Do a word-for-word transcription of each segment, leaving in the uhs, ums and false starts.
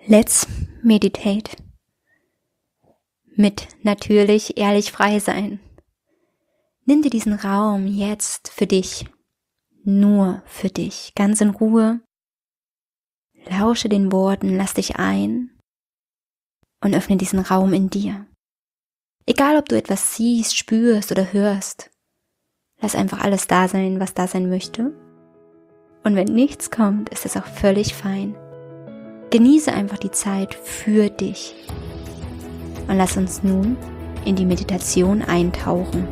Let's meditate. Mit natürlich ehrlich frei sein. Nimm dir diesen Raum jetzt für dich, nur für dich, ganz in Ruhe. Lausche den Worten, lass dich ein und öffne diesen Raum in dir. Egal, ob du etwas siehst, spürst oder hörst, lass einfach alles da sein, was da sein möchte. Und wenn nichts kommt, ist es auch völlig fein. Genieße einfach die Zeit für dich. Und lass uns nun in die Meditation eintauchen.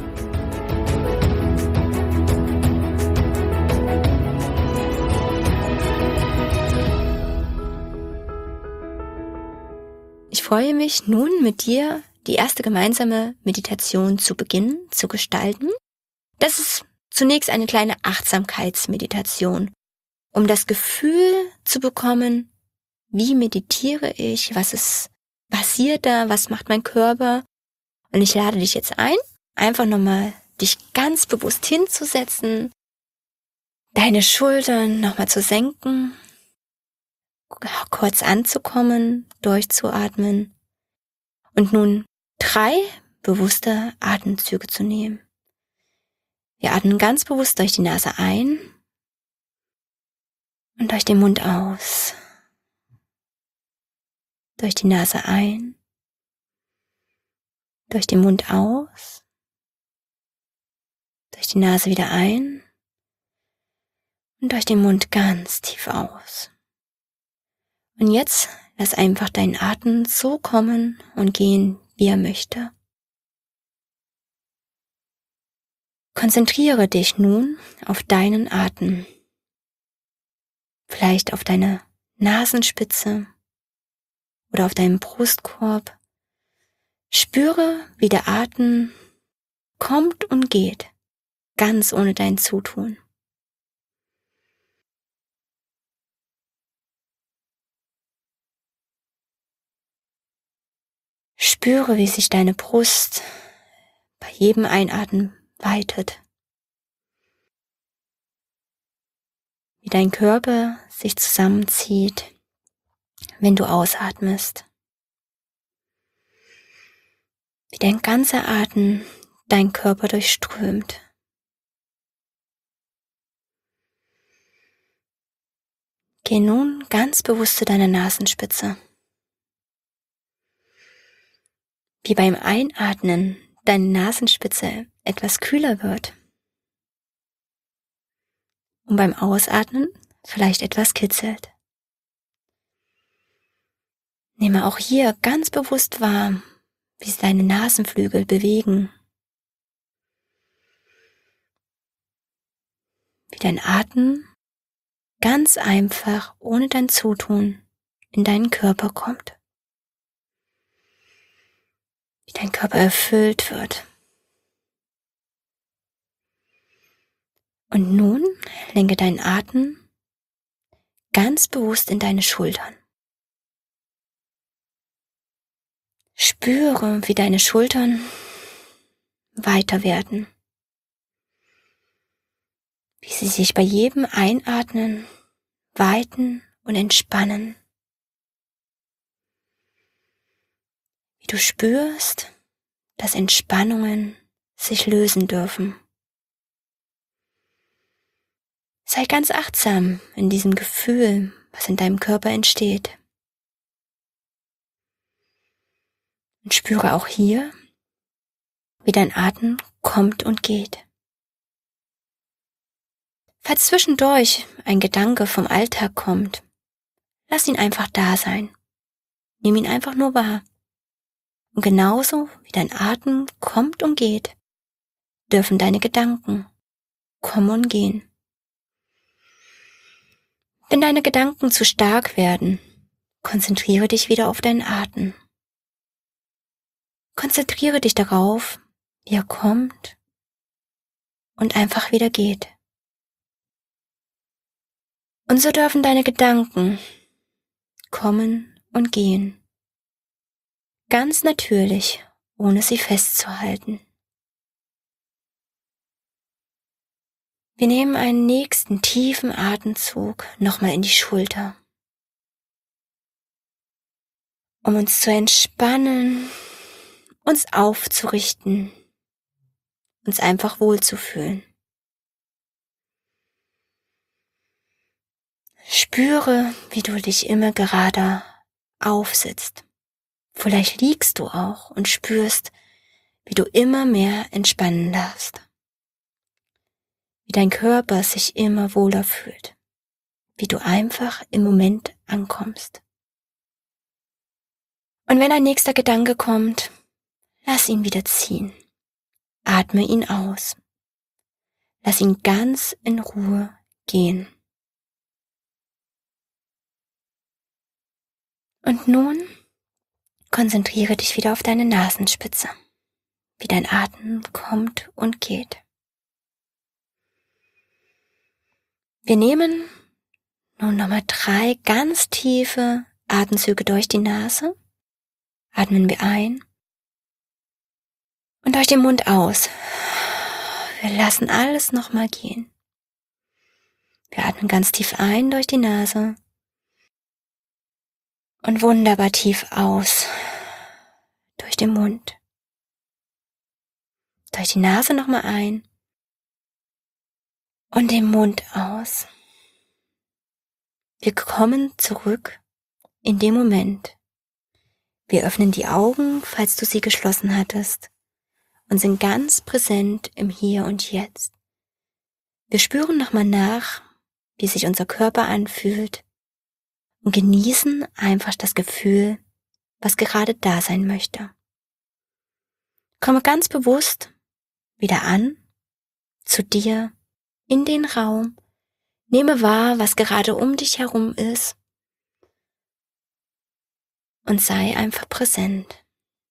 Ich freue mich nun mit dir, die erste gemeinsame Meditation zu beginnen, zu gestalten. Das ist zunächst eine kleine Achtsamkeitsmeditation, um das Gefühl zu bekommen, wie meditiere ich, was ist passiert da, was macht mein Körper? Und ich lade dich jetzt ein, einfach nochmal dich ganz bewusst hinzusetzen, deine Schultern nochmal zu senken, kurz anzukommen, durchzuatmen und nun drei bewusste Atemzüge zu nehmen. Wir atmen ganz bewusst durch die Nase ein und durch den Mund aus. Durch die Nase ein, durch den Mund aus, durch die Nase wieder ein und durch den Mund ganz tief aus. Und jetzt lass einfach deinen Atem so kommen und gehen, wie er möchte. Konzentriere dich nun auf deinen Atem, vielleicht auf deine Nasenspitze oder auf deinen Brustkorb. Spüre, wie der Atem kommt und geht, ganz ohne dein Zutun. Spüre, wie sich deine Brust bei jedem Einatmen weitet. Wie dein Körper sich zusammenzieht, wenn du ausatmest. Wie dein ganzer Atem deinen Körper durchströmt. Geh nun ganz bewusst zu deiner Nasenspitze. Wie beim Einatmen deine Nasenspitze etwas kühler wird. Und beim Ausatmen vielleicht etwas kitzelt. Nehme auch hier ganz bewusst wahr, wie sich deine Nasenflügel bewegen. Wie dein Atem ganz einfach, ohne dein Zutun, in deinen Körper kommt. Wie dein Körper erfüllt wird. Und nun lenke deinen Atem ganz bewusst in deine Schultern. Spüre, wie deine Schultern weiter werden. Wie sie sich bei jedem Einatmen weiten und entspannen. Wie du spürst, dass Entspannungen sich lösen dürfen. Sei ganz achtsam in diesem Gefühl, was in deinem Körper entsteht. Und spüre auch hier, wie dein Atem kommt und geht. Falls zwischendurch ein Gedanke vom Alltag kommt, lass ihn einfach da sein. Nimm ihn einfach nur wahr. Und genauso wie dein Atem kommt und geht, dürfen deine Gedanken kommen und gehen. Wenn deine Gedanken zu stark werden, konzentriere dich wieder auf deinen Atem. Konzentriere dich darauf, wie er kommt und einfach wieder geht. Und so dürfen deine Gedanken kommen und gehen. Ganz natürlich, ohne sie festzuhalten. Wir nehmen einen nächsten tiefen Atemzug nochmal in die Schulter. um uns zu entspannen, uns aufzurichten, uns einfach wohlzufühlen. Spüre, wie du dich immer gerade aufsitzt. Vielleicht liegst du auch und spürst, wie du immer mehr entspannen darfst. Wie dein Körper sich immer wohler fühlt. Wie du einfach im Moment ankommst. Und wenn ein nächster Gedanke kommt, lass ihn wieder ziehen. Atme ihn aus. Lass ihn ganz in Ruhe gehen. Und nun konzentriere dich wieder auf deine Nasenspitze, wie dein Atem kommt und geht. Wir nehmen nun nochmal drei ganz tiefe Atemzüge durch die Nase. Atmen wir ein und durch den Mund aus. Wir lassen alles nochmal gehen. Wir atmen ganz tief ein durch die Nase und wunderbar tief aus durch den Mund. Durch die Nase nochmal ein und den Mund aus. Wir kommen zurück in den Moment. Wir öffnen die Augen, falls du sie geschlossen hattest, und sind ganz präsent im Hier und Jetzt. Wir spüren nochmal nach, wie sich unser Körper anfühlt und genießen einfach das Gefühl, was gerade da sein möchte. Komme ganz bewusst wieder an, zu dir, in den Raum, nehme wahr, was gerade um dich herum ist und sei einfach präsent.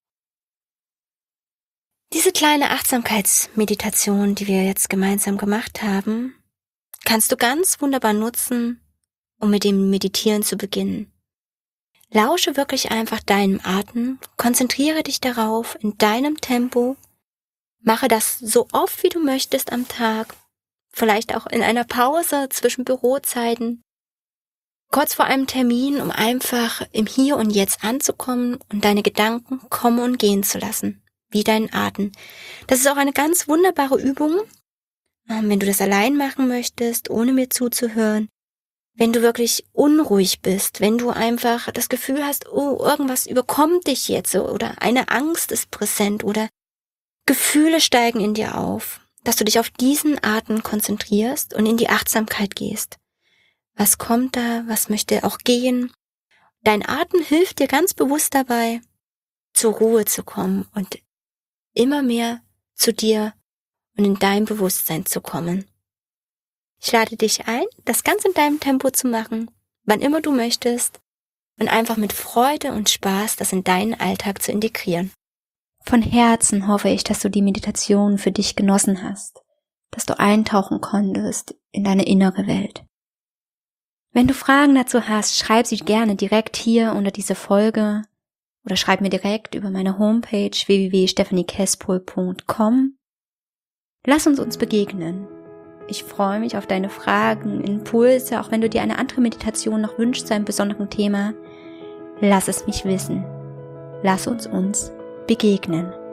Diese kleine Achtsamkeitsmeditation, die wir jetzt gemeinsam gemacht haben, kannst du ganz wunderbar nutzen, um mit dem Meditieren zu beginnen. Lausche wirklich einfach deinem Atem, konzentriere dich darauf in deinem Tempo, mache das so oft wie du möchtest am Tag, vielleicht auch in einer Pause zwischen Bürozeiten, kurz vor einem Termin, um einfach im Hier und Jetzt anzukommen und deine Gedanken kommen und gehen zu lassen, wie deinen Atem. Das ist auch eine ganz wunderbare Übung, wenn du das allein machen möchtest, ohne mir zuzuhören. Wenn du wirklich unruhig bist, wenn du einfach das Gefühl hast, oh, irgendwas überkommt dich jetzt oder eine Angst ist präsent oder Gefühle steigen in dir auf, dass du dich auf diesen Atem konzentrierst und in die Achtsamkeit gehst. Was kommt da? Was möchte auch gehen? Dein Atem hilft dir ganz bewusst dabei, zur Ruhe zu kommen und immer mehr zu dir und in dein Bewusstsein zu kommen. Ich lade dich ein, das ganz in deinem Tempo zu machen, wann immer du möchtest und einfach mit Freude und Spaß das in deinen Alltag zu integrieren. Von Herzen hoffe ich, dass du die Meditation für dich genossen hast, dass du eintauchen konntest in deine innere Welt. Wenn du Fragen dazu hast, schreib sie gerne direkt hier unter diese Folge oder schreib mir direkt über meine Homepage w w w punkt stephanie kespol punkt com. Lass uns uns begegnen. Ich freue mich auf deine Fragen, Impulse, auch wenn du dir eine andere Meditation noch wünschst zu einem besonderen Thema. Lass es mich wissen. Lass uns uns begegnen.